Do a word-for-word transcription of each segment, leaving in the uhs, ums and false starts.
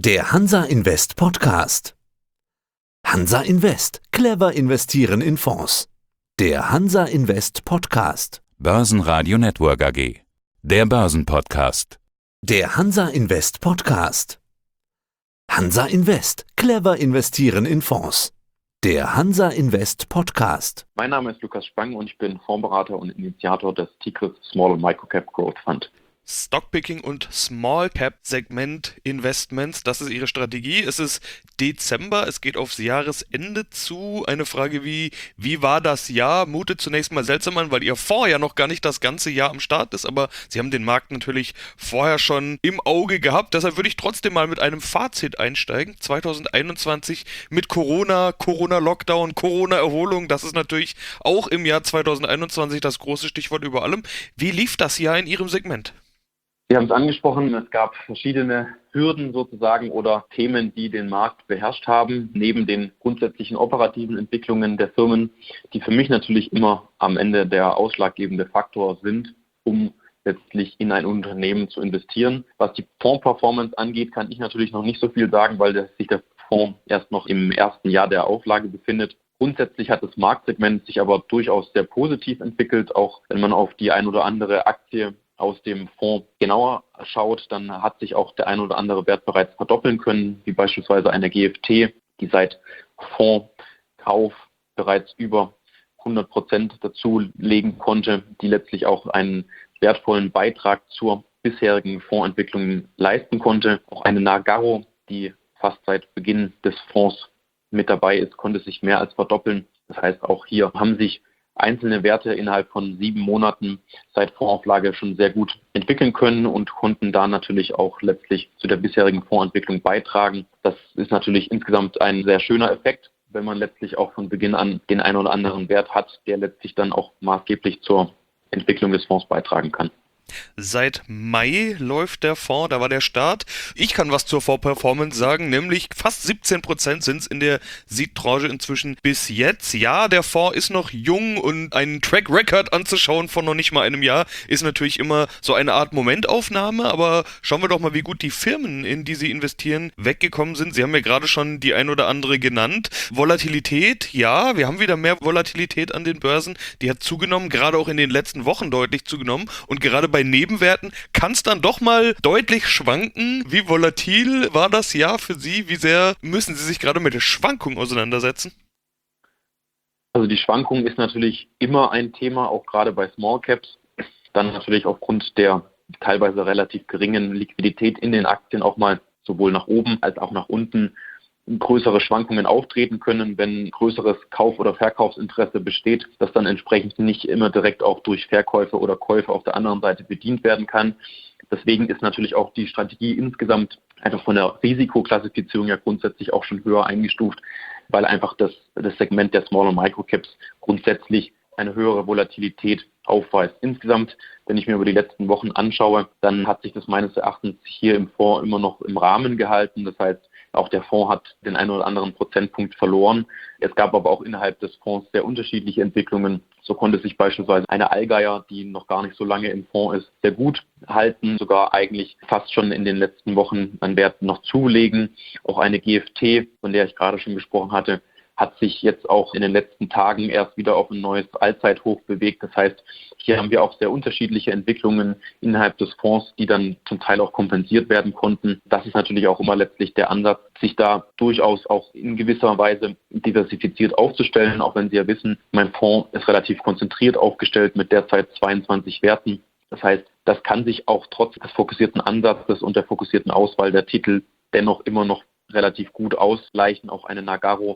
Der Hansa Invest Podcast. Hansa Invest. Clever investieren in Fonds. Der Hansa Invest Podcast. Börsenradio Network A G. Der Börsenpodcast. Der Hansa Invest Podcast. Hansa Invest. Clever investieren in Fonds. Der Hansa Invest Podcast. Mein Name ist Lukas Spang und ich bin Fondsberater und Initiator des Tigris Small und Microcap Growth Fund. Stockpicking und Small Cap Segment Investments, das ist Ihre Strategie. Es ist Dezember, es geht aufs Jahresende zu. Eine Frage wie, wie war das Jahr? Mutet zunächst mal seltsam an, weil Ihr Fonds ja noch gar nicht das ganze Jahr am Start ist, aber Sie haben den Markt natürlich vorher schon im Auge gehabt. Deshalb würde ich trotzdem mal mit einem Fazit einsteigen. zwanzig einundzwanzig mit Corona, Corona-Lockdown, Corona-Erholung, das ist natürlich auch im Jahr zwanzig einundzwanzig das große Stichwort über allem. Wie lief das Jahr in Ihrem Segment? Sie haben es angesprochen, es gab verschiedene Hürden sozusagen oder Themen, die den Markt beherrscht haben, neben den grundsätzlichen operativen Entwicklungen der Firmen, die für mich natürlich immer am Ende der ausschlaggebende Faktor sind, um letztlich in ein Unternehmen zu investieren. Was die Fondsperformance angeht, kann ich natürlich noch nicht so viel sagen, weil der, sich der Fonds erst noch im ersten Jahr der Auflage befindet. Grundsätzlich hat das Marktsegment sich aber durchaus sehr positiv entwickelt, auch wenn man auf die ein oder andere Aktie aus dem Fonds genauer schaut, dann hat sich auch der ein oder andere Wert bereits verdoppeln können, wie beispielsweise eine G F T, die seit Fondskauf bereits über hundert Prozent dazulegen konnte, die letztlich auch einen wertvollen Beitrag zur bisherigen Fondsentwicklung leisten konnte. Auch eine Nagarro, die fast seit Beginn des Fonds mit dabei ist, konnte sich mehr als verdoppeln. Das heißt, auch hier haben sich einzelne Werte innerhalb von sieben Monaten seit Fondsauflage schon sehr gut entwickeln können und konnten da natürlich auch letztlich zu der bisherigen Fondsentwicklung beitragen. Das ist natürlich insgesamt ein sehr schöner Effekt, wenn man letztlich auch von Beginn an den einen oder anderen Wert hat, der letztlich dann auch maßgeblich zur Entwicklung des Fonds beitragen kann. Seit Mai läuft der Fonds, da war der Start. Ich kann was zur Fonds-Performance sagen, nämlich fast siebzehn Prozent sind es in der Seed-Tranche inzwischen bis jetzt. Ja, der Fonds ist noch jung und einen Track Record anzuschauen von noch nicht mal einem Jahr ist natürlich immer so eine Art Momentaufnahme, aber schauen wir doch mal, wie gut die Firmen, in die Sie investieren, weggekommen sind. Sie haben ja gerade schon die ein oder andere genannt. Volatilität, ja, wir haben wieder mehr Volatilität an den Börsen. Die hat zugenommen, gerade auch in den letzten Wochen deutlich zugenommen und gerade bei Nebenwerten kann es dann doch mal deutlich schwanken. Wie volatil war das Jahr für Sie? Wie sehr müssen Sie sich gerade mit der Schwankung auseinandersetzen? Also die Schwankung ist natürlich immer ein Thema, auch gerade bei Small Caps. Dann natürlich aufgrund der teilweise relativ geringen Liquidität in den Aktien auch mal sowohl nach oben als auch nach unten größere Schwankungen auftreten können, wenn größeres Kauf- oder Verkaufsinteresse besteht, das dann entsprechend nicht immer direkt auch durch Verkäufe oder Käufe auf der anderen Seite bedient werden kann. Deswegen ist natürlich auch die Strategie insgesamt einfach von der Risikoklassifizierung ja grundsätzlich auch schon höher eingestuft, weil einfach das, das Segment der Small- und Microcaps grundsätzlich eine höhere Volatilität aufweist. Insgesamt, wenn ich mir über die letzten Wochen anschaue, dann hat sich das meines Erachtens hier im Fonds immer noch im Rahmen gehalten. Das heißt, auch der Fonds hat den einen oder anderen Prozentpunkt verloren. Es gab aber auch innerhalb des Fonds sehr unterschiedliche Entwicklungen. So konnte sich beispielsweise eine Allgeier, die noch gar nicht so lange im Fonds ist, sehr gut halten, sogar eigentlich fast schon in den letzten Wochen an Werten noch zulegen. Auch eine G F T, von der ich gerade schon gesprochen hatte, hat sich jetzt auch in den letzten Tagen erst wieder auf ein neues Allzeithoch bewegt. Das heißt, hier haben wir auch sehr unterschiedliche Entwicklungen innerhalb des Fonds, die dann zum Teil auch kompensiert werden konnten. Das ist natürlich auch immer letztlich der Ansatz, sich da durchaus auch in gewisser Weise diversifiziert aufzustellen, auch wenn Sie ja wissen, mein Fonds ist relativ konzentriert aufgestellt mit derzeit zweiundzwanzig Werten. Das heißt, das kann sich auch trotz des fokussierten Ansatzes und der fokussierten Auswahl der Titel dennoch immer noch relativ gut ausgleichen. Auch eine Nagarro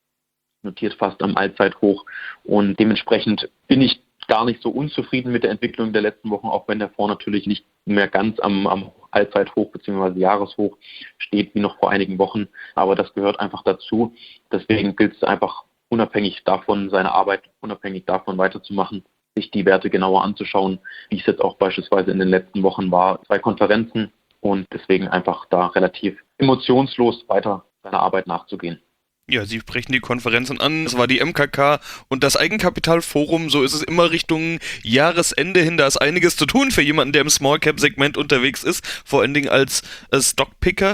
notiert fast am Allzeithoch und dementsprechend bin ich gar nicht so unzufrieden mit der Entwicklung der letzten Wochen, auch wenn der Fonds natürlich nicht mehr ganz am, am Allzeithoch bzw. Jahreshoch steht wie noch vor einigen Wochen, aber das gehört einfach dazu. Deswegen gilt es einfach unabhängig davon, seine Arbeit unabhängig davon weiterzumachen, sich die Werte genauer anzuschauen, wie es jetzt auch beispielsweise in den letzten Wochen war, zwei Konferenzen und deswegen einfach da relativ emotionslos weiter seiner Arbeit nachzugehen. Ja, Sie sprechen die Konferenzen an. Es war die M K K und das Eigenkapitalforum. So ist es immer Richtung Jahresende hin. Da ist einiges zu tun für jemanden, der im Small-Cap-Segment unterwegs ist. Vor allen Dingen als äh, Stockpicker.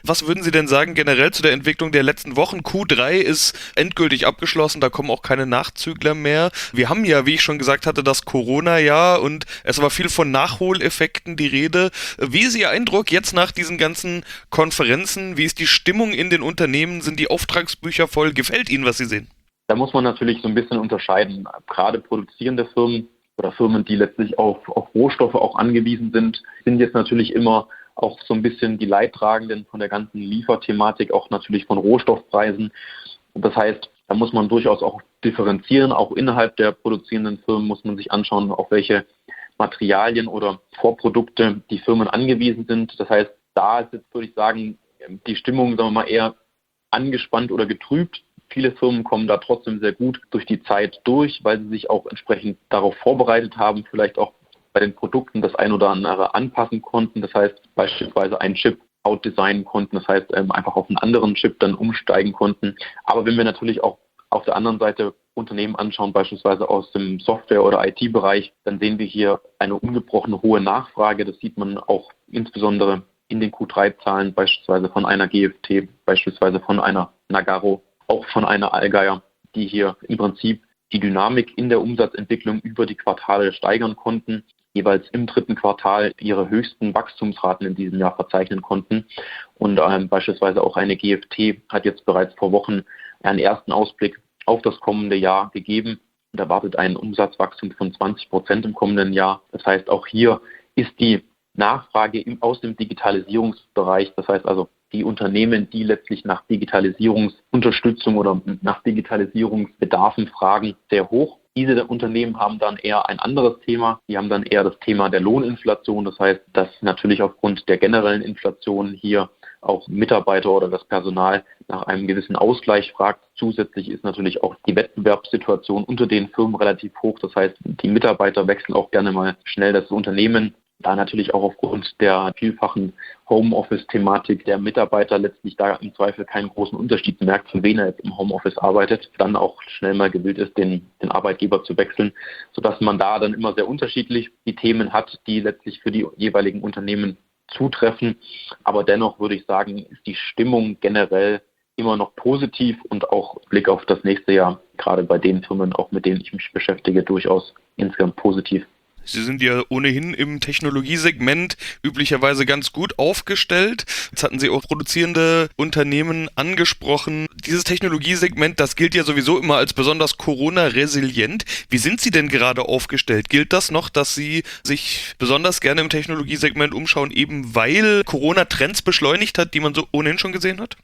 Was würden Sie denn sagen generell zu der Entwicklung der letzten Wochen? Q drei ist endgültig abgeschlossen, da kommen auch keine Nachzügler mehr. Wir haben ja, wie ich schon gesagt hatte, das Corona-Jahr und es war viel von Nachholeffekten die Rede. Wie ist Ihr Eindruck jetzt nach diesen ganzen Konferenzen? Wie ist die Stimmung in den Unternehmen? Sind die Auftragsbücher voll? Gefällt Ihnen, was Sie sehen? Da muss man natürlich so ein bisschen unterscheiden. Gerade produzierende Firmen oder Firmen, die letztlich auf, auf Rohstoffe auch angewiesen sind, sind jetzt natürlich immer auch so ein bisschen die Leidtragenden von der ganzen Lieferthematik, auch natürlich von Rohstoffpreisen. Das heißt, da muss man durchaus auch differenzieren. Auch innerhalb der produzierenden Firmen muss man sich anschauen, auf welche Materialien oder Vorprodukte die Firmen angewiesen sind. Das heißt, da ist jetzt, würde ich sagen, die Stimmung, sagen wir mal, eher angespannt oder getrübt. Viele Firmen kommen da trotzdem sehr gut durch die Zeit durch, weil sie sich auch entsprechend darauf vorbereitet haben, vielleicht auch bei den Produkten das ein oder andere anpassen konnten. Das heißt, beispielsweise einen Chip outdesignen konnten, das heißt, einfach auf einen anderen Chip dann umsteigen konnten. Aber wenn wir natürlich auch auf der anderen Seite Unternehmen anschauen, beispielsweise aus dem Software- oder I T-Bereich, dann sehen wir hier eine ungebrochene hohe Nachfrage. Das sieht man auch insbesondere in den Q drei Zahlen, beispielsweise von einer G F T, beispielsweise von einer Nagarro, auch von einer Allgeier, die hier im Prinzip die Dynamik in der Umsatzentwicklung über die Quartale steigern konnten, jeweils im dritten Quartal ihre höchsten Wachstumsraten in diesem Jahr verzeichnen konnten. Und ähm, beispielsweise auch eine G F T hat jetzt bereits vor Wochen einen ersten Ausblick auf das kommende Jahr gegeben und erwartet ein Umsatzwachstum von zwanzig Prozent im kommenden Jahr. Das heißt, auch hier ist die Nachfrage im, aus dem Digitalisierungsbereich, das heißt also die Unternehmen, die letztlich nach Digitalisierungsunterstützung oder nach Digitalisierungsbedarfen fragen, sehr hoch. Diese Unternehmen haben dann eher ein anderes Thema. Die haben dann eher das Thema der Lohninflation. Das heißt, dass natürlich aufgrund der generellen Inflation hier auch Mitarbeiter oder das Personal nach einem gewissen Ausgleich fragt. Zusätzlich ist natürlich auch die Wettbewerbssituation unter den Firmen relativ hoch. Das heißt, die Mitarbeiter wechseln auch gerne mal schnell das Unternehmen. Da natürlich auch aufgrund der vielfachen Homeoffice-Thematik der Mitarbeiter letztlich da im Zweifel keinen großen Unterschied merkt, von wen er jetzt im Homeoffice arbeitet, dann auch schnell mal gewillt ist, den, den Arbeitgeber zu wechseln, sodass man da dann immer sehr unterschiedlich die Themen hat, die letztlich für die jeweiligen Unternehmen zutreffen. Aber dennoch würde ich sagen, ist die Stimmung generell immer noch positiv und auch Blick auf das nächste Jahr, gerade bei den Firmen, auch mit denen ich mich beschäftige, durchaus insgesamt positiv. Sie sind ja ohnehin im Technologiesegment üblicherweise ganz gut aufgestellt. Jetzt hatten Sie auch produzierende Unternehmen angesprochen. Dieses Technologiesegment, das gilt ja sowieso immer als besonders Corona-resilient. Wie sind Sie denn gerade aufgestellt? Gilt das noch, dass Sie sich besonders gerne im Technologiesegment umschauen, eben weil Corona Trends beschleunigt hat, die man so ohnehin schon gesehen hat?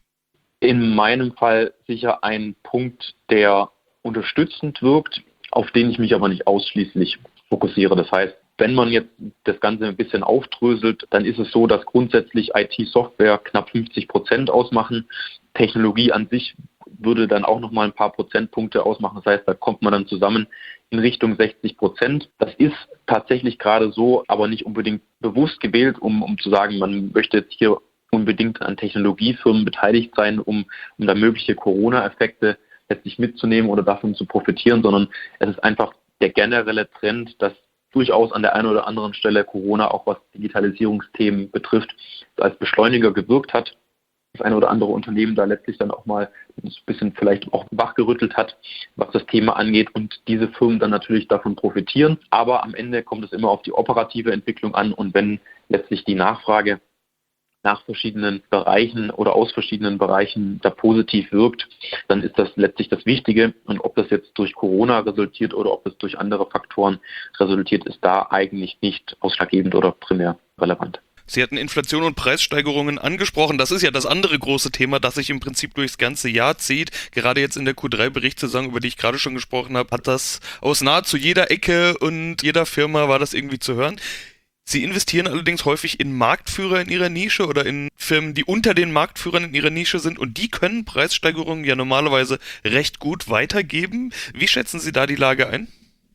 In meinem Fall sicher ein Punkt, der unterstützend wirkt, auf den ich mich aber nicht ausschließlich fokussiere. Das heißt, wenn man jetzt das Ganze ein bisschen aufdröselt, dann ist es so, dass grundsätzlich I T-Software knapp fünfzig Prozent ausmachen. Technologie an sich würde dann auch nochmal ein paar Prozentpunkte ausmachen. Das heißt, da kommt man dann zusammen in Richtung sechzig Prozent. Das ist tatsächlich gerade so, aber nicht unbedingt bewusst gewählt, um, um zu sagen, man möchte jetzt hier unbedingt an Technologiefirmen beteiligt sein, um, um da mögliche Corona-Effekte letztlich mitzunehmen oder davon zu profitieren, sondern es ist einfach der generelle Trend, dass durchaus an der einen oder anderen Stelle Corona auch was Digitalisierungsthemen betrifft, als Beschleuniger gewirkt hat. Das eine oder andere Unternehmen da letztlich dann auch mal ein bisschen vielleicht auch wachgerüttelt hat, was das Thema angeht und diese Firmen dann natürlich davon profitieren. Aber am Ende kommt es immer auf die operative Entwicklung an und wenn letztlich die Nachfrage nach verschiedenen Bereichen oder aus verschiedenen Bereichen da positiv wirkt, dann ist das letztlich das Wichtige. Und ob das jetzt durch Corona resultiert oder ob es durch andere Faktoren resultiert, ist da eigentlich nicht ausschlaggebend oder primär relevant. Sie hatten Inflation und Preissteigerungen angesprochen. Das ist ja das andere große Thema, das sich im Prinzip durchs ganze Jahr zieht. Gerade jetzt in der Q drei Berichtssaison, über die ich gerade schon gesprochen habe, hat das aus nahezu jeder Ecke und jeder Firma war das irgendwie zu hören. Sie investieren allerdings häufig in Marktführer in ihrer Nische oder in Firmen, die unter den Marktführern in ihrer Nische sind und die können Preissteigerungen ja normalerweise recht gut weitergeben. Wie schätzen Sie da die Lage ein?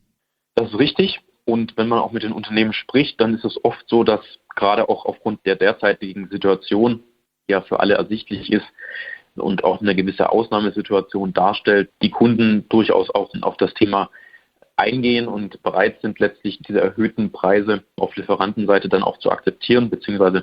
Das ist richtig und wenn man auch mit den Unternehmen spricht, dann ist es oft so, dass gerade auch aufgrund der derzeitigen Situation, die ja für alle ersichtlich ist und auch eine gewisse Ausnahmesituation darstellt, die Kunden durchaus auch auf das Thema eingehen und bereit sind, letztlich diese erhöhten Preise auf Lieferantenseite dann auch zu akzeptieren, beziehungsweise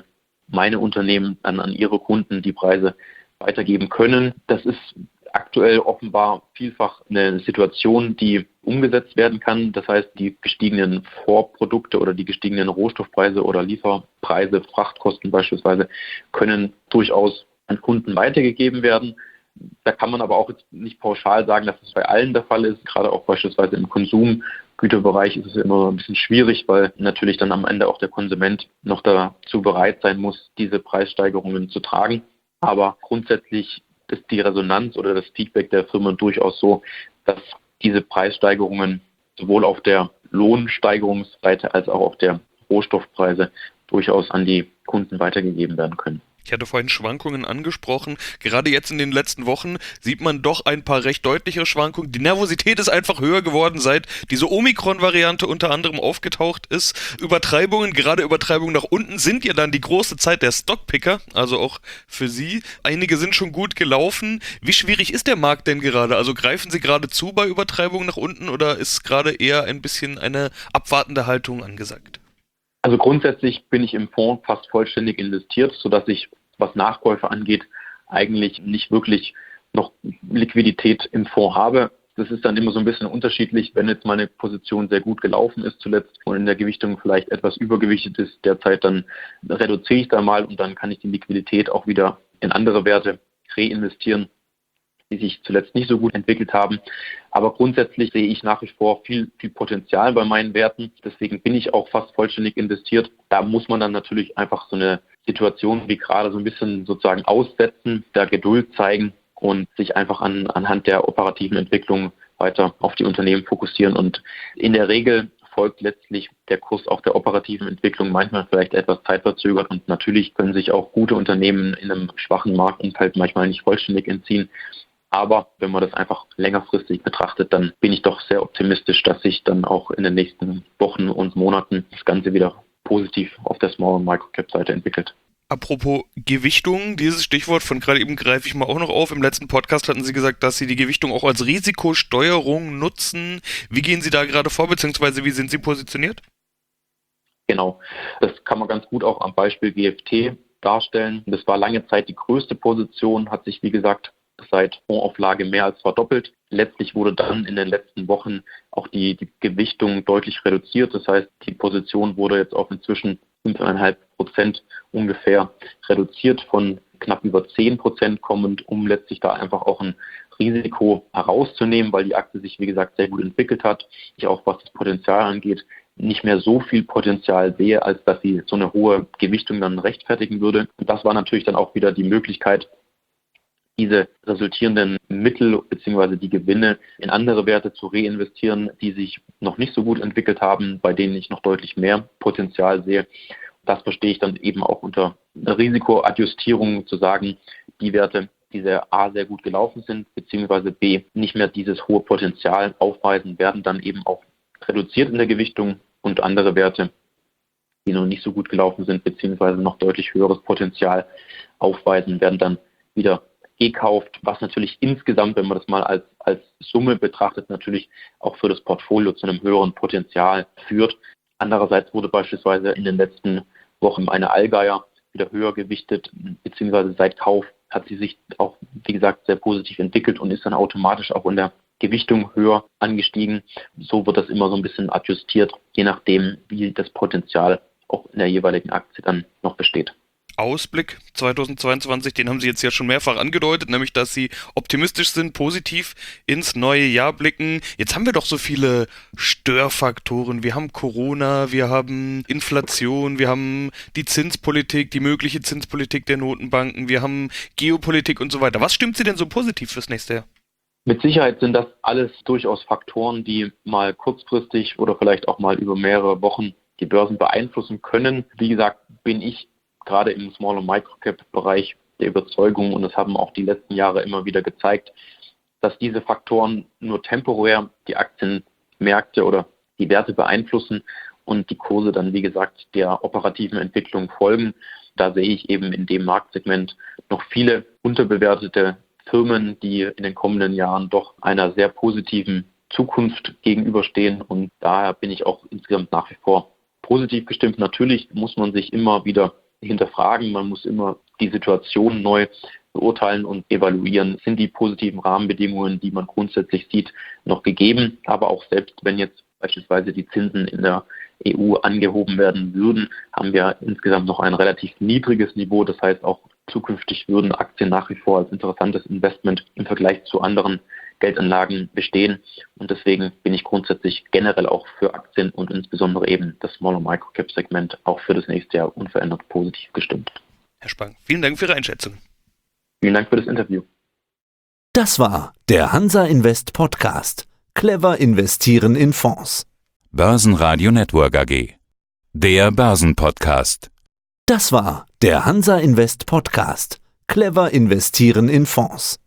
meine Unternehmen dann an ihre Kunden die Preise weitergeben können. Das ist aktuell offenbar vielfach eine Situation, die umgesetzt werden kann. Das heißt, die gestiegenen Vorprodukte oder die gestiegenen Rohstoffpreise oder Lieferpreise, Frachtkosten beispielsweise, können durchaus an Kunden weitergegeben werden. Da kann man aber auch jetzt nicht pauschal sagen, dass es bei allen der Fall ist. Gerade auch beispielsweise im Konsumgüterbereich ist es immer ein bisschen schwierig, weil natürlich dann am Ende auch der Konsument noch dazu bereit sein muss, diese Preissteigerungen zu tragen. Aber grundsätzlich ist die Resonanz oder das Feedback der Firmen durchaus so, dass diese Preissteigerungen sowohl auf der Lohnsteigerungsseite als auch auf der Rohstoffpreise durchaus an die Kunden weitergegeben werden können. Ich hatte vorhin Schwankungen angesprochen. Gerade jetzt in den letzten Wochen sieht man doch ein paar recht deutlichere Schwankungen. Die Nervosität ist einfach höher geworden, seit diese Omikron-Variante unter anderem aufgetaucht ist. Übertreibungen, gerade Übertreibungen nach unten, sind ja dann die große Zeit der Stockpicker, also auch für Sie. Einige sind schon gut gelaufen. Wie schwierig ist der Markt denn gerade? Also greifen Sie gerade zu bei Übertreibungen nach unten oder ist gerade eher ein bisschen eine abwartende Haltung angesagt? Also grundsätzlich bin ich im Fonds fast vollständig investiert, sodass ich, was Nachkäufe angeht, eigentlich nicht wirklich noch Liquidität im Fonds habe. Das ist dann immer so ein bisschen unterschiedlich, wenn jetzt meine Position sehr gut gelaufen ist zuletzt und in der Gewichtung vielleicht etwas übergewichtet ist derzeit, dann reduziere ich da mal und dann kann ich die Liquidität auch wieder in andere Werte reinvestieren, die sich zuletzt nicht so gut entwickelt haben. Aber grundsätzlich sehe ich nach wie vor viel, viel Potenzial bei meinen Werten. Deswegen bin ich auch fast vollständig investiert. Da muss man dann natürlich einfach so eine Situation wie gerade so ein bisschen sozusagen aussetzen, da Geduld zeigen und sich einfach an, anhand der operativen Entwicklung weiter auf die Unternehmen fokussieren. Und in der Regel folgt letztlich der Kurs auch der operativen Entwicklung, manchmal vielleicht etwas zeitverzögert. Und natürlich können sich auch gute Unternehmen in einem schwachen Marktumfeld manchmal nicht vollständig entziehen. Aber wenn man das einfach längerfristig betrachtet, dann bin ich doch sehr optimistisch, dass sich dann auch in den nächsten Wochen und Monaten das Ganze wieder positiv auf der Small- und Microcap-Seite entwickelt. Apropos Gewichtung, dieses Stichwort von gerade eben greife ich mal auch noch auf. Im letzten Podcast hatten Sie gesagt, dass Sie die Gewichtung auch als Risikosteuerung nutzen. Wie gehen Sie da gerade vor, beziehungsweise wie sind Sie positioniert? Genau, das kann man ganz gut auch am Beispiel G F T darstellen. Das war lange Zeit die größte Position, hat sich wie gesagt seit Fondsauflage mehr als verdoppelt. Letztlich wurde dann in den letzten Wochen auch die, die Gewichtung deutlich reduziert. Das heißt, die Position wurde jetzt auf inzwischen fünf Komma fünf Prozent ungefähr reduziert, von knapp über zehn Prozent kommend, um letztlich da einfach auch ein Risiko herauszunehmen, weil die Aktie sich, wie gesagt, sehr gut entwickelt hat. Ich auch, was das Potenzial angeht, nicht mehr so viel Potenzial sehe, als dass sie so eine hohe Gewichtung dann rechtfertigen würde. Und das war natürlich dann auch wieder die Möglichkeit, diese resultierenden Mittel bzw. die Gewinne in andere Werte zu reinvestieren, die sich noch nicht so gut entwickelt haben, bei denen ich noch deutlich mehr Potenzial sehe. Das verstehe ich dann eben auch unter Risikoadjustierung, zu sagen, die Werte, die sehr A sehr gut gelaufen sind, beziehungsweise B nicht mehr dieses hohe Potenzial aufweisen, werden dann eben auch reduziert in der Gewichtung, und andere Werte, die noch nicht so gut gelaufen sind, beziehungsweise noch deutlich höheres Potenzial aufweisen, werden dann wieder gekauft, was natürlich insgesamt, wenn man das mal als, als Summe betrachtet, natürlich auch für das Portfolio zu einem höheren Potenzial führt. Andererseits wurde beispielsweise in den letzten Wochen eine Allgeier wieder höher gewichtet, beziehungsweise seit Kauf hat sie sich auch, wie gesagt, sehr positiv entwickelt und ist dann automatisch auch in der Gewichtung höher angestiegen. So wird das immer so ein bisschen adjustiert, je nachdem, wie das Potenzial auch in der jeweiligen Aktie dann noch besteht. Ausblick zweitausendzweiundzwanzig, den haben Sie jetzt ja schon mehrfach angedeutet, nämlich, dass Sie optimistisch sind, positiv ins neue Jahr blicken. Jetzt haben wir doch so viele Störfaktoren. Wir haben Corona, wir haben Inflation, wir haben die Zinspolitik, die mögliche Zinspolitik der Notenbanken, wir haben Geopolitik und so weiter. Was stimmt Sie denn so positiv fürs nächste Jahr? Mit Sicherheit sind das alles durchaus Faktoren, die mal kurzfristig oder vielleicht auch mal über mehrere Wochen die Börsen beeinflussen können. Wie gesagt, bin ich gerade im Small- und Microcap-Bereich der Überzeugung, und das haben auch die letzten Jahre immer wieder gezeigt, dass diese Faktoren nur temporär die Aktienmärkte oder die Werte beeinflussen und die Kurse dann, wie gesagt, der operativen Entwicklung folgen. Da sehe ich eben in dem Marktsegment noch viele unterbewertete Firmen, die in den kommenden Jahren doch einer sehr positiven Zukunft gegenüberstehen, und daher bin ich auch insgesamt nach wie vor positiv gestimmt. Natürlich muss man sich immer wieder hinterfragen, man muss immer die Situation neu beurteilen und evaluieren. Sind die positiven Rahmenbedingungen, die man grundsätzlich sieht, noch gegeben? Aber auch selbst wenn jetzt beispielsweise die Zinsen in der E U angehoben werden würden, haben wir insgesamt noch ein relativ niedriges Niveau. Das heißt, auch zukünftig würden Aktien nach wie vor als interessantes Investment im Vergleich zu anderen Geldanlagen bestehen. Und deswegen bin ich grundsätzlich generell auch für Aktien und insbesondere eben das Small- und Micro-Cap-Segment auch für das nächste Jahr unverändert positiv gestimmt. Herr Spang, vielen Dank für Ihre Einschätzung. Vielen Dank für das Interview. Das war der Hansa Invest Podcast. Clever investieren in Fonds. Börsenradio Network A G. Der Börsenpodcast. Das war der Hansa Invest Podcast. Clever investieren in Fonds.